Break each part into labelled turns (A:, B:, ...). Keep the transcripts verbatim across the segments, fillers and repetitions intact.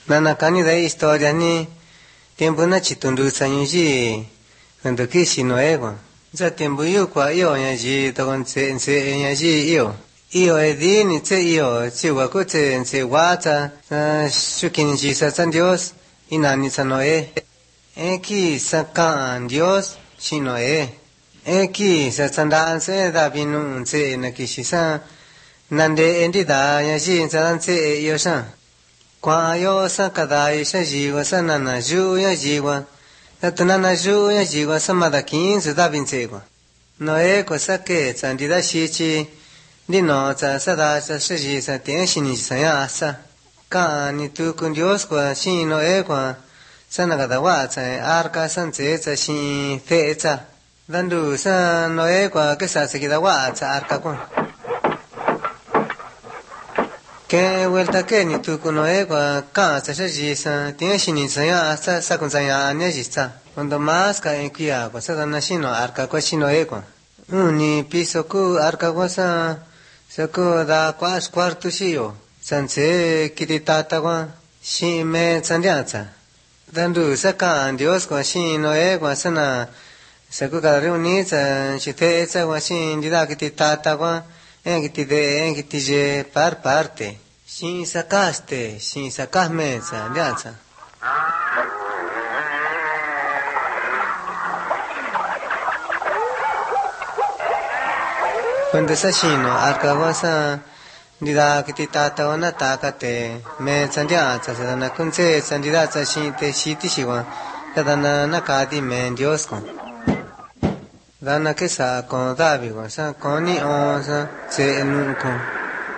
A: Nana cani de historia ni tiempo na chitundu sanyuji cuando kishi no ego. Za tiempo yu kwa iyo nyaji to con se se nyaji iyo. Iyo edi ni tse iyo chiwa ko tse tse wata shukin ji sa san Dios inani sanoe. Eki sakan Dios shinoe. Eki sa sandan se da binu tse na kishi sa nande endi da nyaji sa tse iyo sa. Kwa yo sa kadai sa jiwa sa nana ju ya jiwa. Tato nana ju ya jiwa sa madakin su da binse kwa. Noe ko sa ke tsandida shichi. Di no sa sa da sa shi sa ten shini sa ya sa. Ka ni tu kun Dios kwa shi noe kwa. Sa nagada wa sa arka san tse sa shi fe sa. Dandu sa noe kwa ke sa sekida wa sa arka kwa. Que vuelta que ni tu con Noé qua casa se gisa tiene shini saya sa sa con saya anya gisa cuando más ca en kia qua sa na shino arca qua shino ego ni piso ku arca qua sa sa ku da qua cuarto shio sanse kititata qua shi me sandianza dandu sa ka Dios qua shino ego sa na sa ku ka reuni sa shite sa qua shin dida kititata qua en kitide en kitije par parte Shin sacaste, shin sacasme, alianza. Cuando sa shino, arcabasa, dida que ti tata ona takate, me sandianza, se dana kunse, sandidaza shin te shiti shiwa, kadana nakadi men Dios con. Dana que sa con David, sa con ni onza, se en con.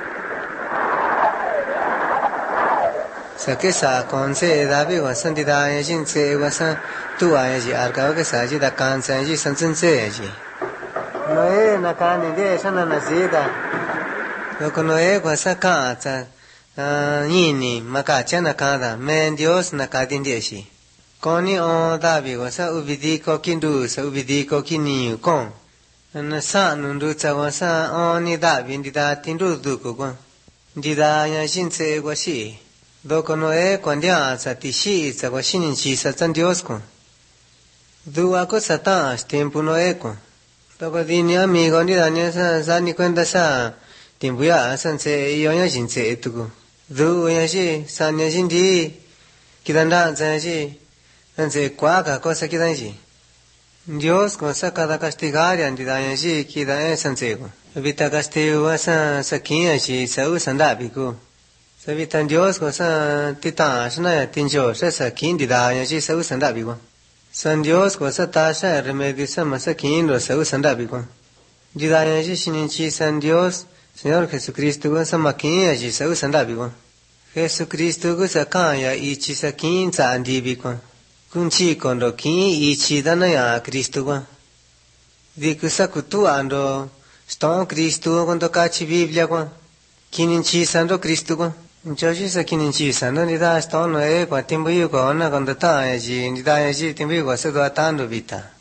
A: Sa ke sa con se David wa san di da yin se wa san tu a ji ar ka ke sa ji da kan sa ji san san se ji no e na ka ni de san na se da lo ko no e wa sa ka sa ni ni ma ka cha na ka da men Dios na ka din de shi con ni o David wa sa ubidi ko kin du sa ubidi ko kin ni kon na sa nu du cha wa sa o ni da bin di da tin du du ko ko di da ya shin se wa shi Doko Noé cuando sa tishi sa guashinin chi sa san Dios con. Dua ko sa ta tiempo Noé con. Doko dini amigo ni dania sa sa ni cuenta sa tiempo ya san se yo ya jin se etugo. Du ya shi san ya jin di kidanda sa shi san se kwa ka cosa kidan shi. Dios con sa cada castigar ya di dania shi kidan san se con. Vita castigo sa sa kin shi sa usan da bico. Sabi tan Dios ko sa tita shna tin jo sa sa kin di da ya ji sa usan da bi ko san Dios ko sa ta sha remedio sa ma sa kin ro sa usan da bi ko di da ya ji shinin chi san Dios Señor Jesucristo ko sa ma kin ya ji sa usan da bi ko Jesucristo ko sa ka ya i chi sa kin sa andi bi ko kun chi kon ro kin i chi da na ya Cristo ko di ku sa ku tu ando sto Cristo kon to ka chi Biblia ko kinin chi san ro Cristo ko Joshi sa kinin chi sa no ni da sto no e kwa timbu yu ko na kon da ta ya ji ni da ya ji timbu yu ko sa do atando vita